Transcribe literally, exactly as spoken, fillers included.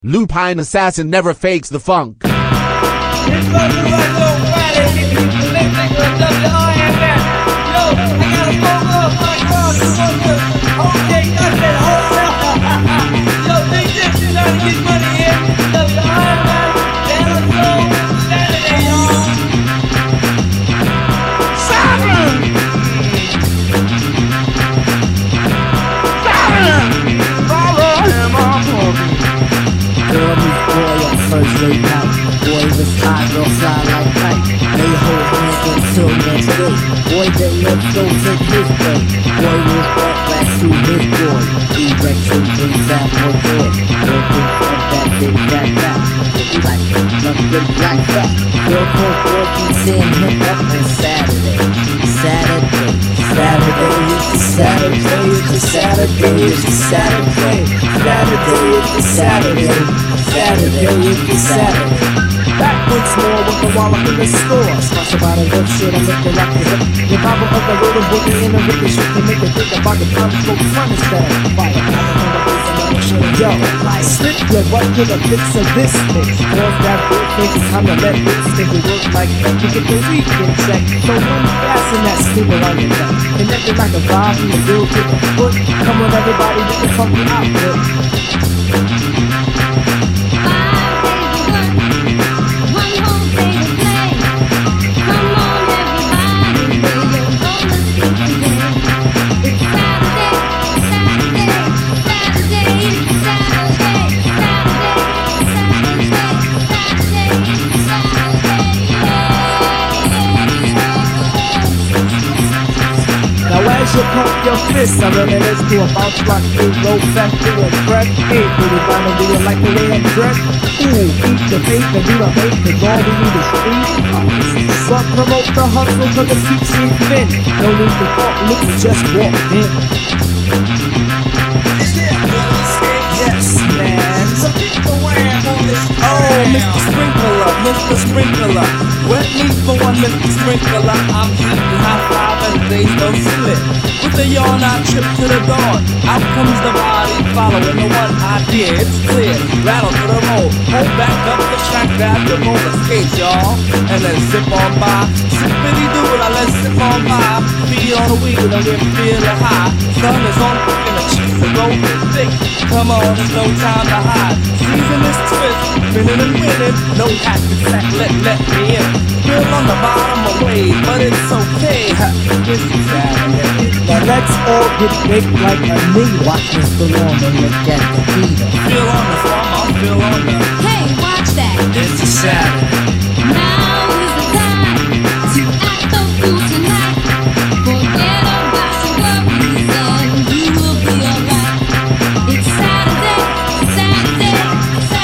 Lupine Assassin never fakes the funk. This goes to my little Friday. If you listening to W R M F. Yo, I got a phone call from my girl. She wants to okay, got that whole Yo, think this. You're trying to get money here. W R M F. Dallas Soul. Saturday, y'all. Simon! Simon! Follow him on movie. Girl, meet boy on first date night. Boy was hot, girl fly like night. They hold hands until next day. Boy, they let's go take his way. Boy was brought back to his boy. Erection brings out more joy. Girl thinks of that big fat back. He like nothing big black fat. Girl told boy keep seeing him up on Saturday. Saturday, Saturday, it's a Saturday, it's a Saturday, it's a Saturday. Saturday, it's a Saturday. Saturday, it's a Saturday. Back once more with the wallop in the store. Sponsored by the good shit, I'm making rock the hip. The Bible of the road of boogie in the wicked shit can make you think about the time to fun instead of fire. Yo, slip your butt to the fix of this mix. Cause that big face is time to let this nigga work like that to get the weekend check. So one fasten that steamer on your neck. Connected like a vibe from the bill to the foot. Come on everybody with the funky outfit. As you pump your fist, I reminisce to a bounce rock through, low fast to a crack. Hey, pretty fine, do you like the way I'm dressed? Ooh, eat the bait and do the bait, cause all we need is free. But promote the hustle cause it keeps me thin. No need to talk, look, you just walk in. Yes, man. Some people wearing on this. Oh, Mister Sprinkler, Mister Sprinkler. Wet me for one, Mister Sprinkler. I'm eating high five and days don't slip. With the yawn, I trip to the dawn. Out comes the body following the one idea. It's clear. Rattle to the roll. Hold back up the track, grab your roller skates, y'all. And then zip on by. Sippity do it, I let zip on by. Feet on the wheel and we're feeling high. Sun is on and the cheeks are golden thick. Come on, there's no time to hide. Season is twist, spinning and winning. No hack to sack, let, let me in. Still on the bottom of wave, but it's okay. This is Saturday. Now let's all get baked like a knee. Watch Mister Long and look at the heater. Feel on the farm, I'll feel on the. Hey, watch that. It's a Saturday. Now is the time to act the fool tonight. Forget about your worries and you will be alright. It's Saturday, Saturday, Saturday.